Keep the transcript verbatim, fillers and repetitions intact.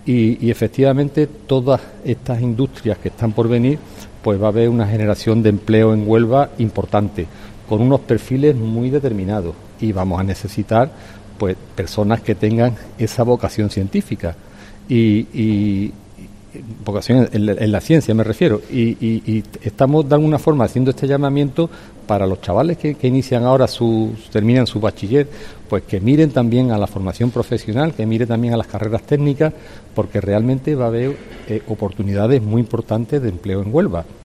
y, y efectivamente todas estas industrias que están por venir, pues va a haber una generación de empleo en Huelva importante, con unos perfiles muy determinados, y vamos a necesitar pues personas que tengan esa vocación científica y, y vocación en la, en la ciencia me refiero, y, y, y estamos de alguna forma haciendo este llamamiento para los chavales que, que inician ahora su, terminan su bachiller, pues que miren también a la formación profesional, que miren también a las carreras técnicas, porque realmente va a haber eh, oportunidades muy importantes de empleo en Huelva.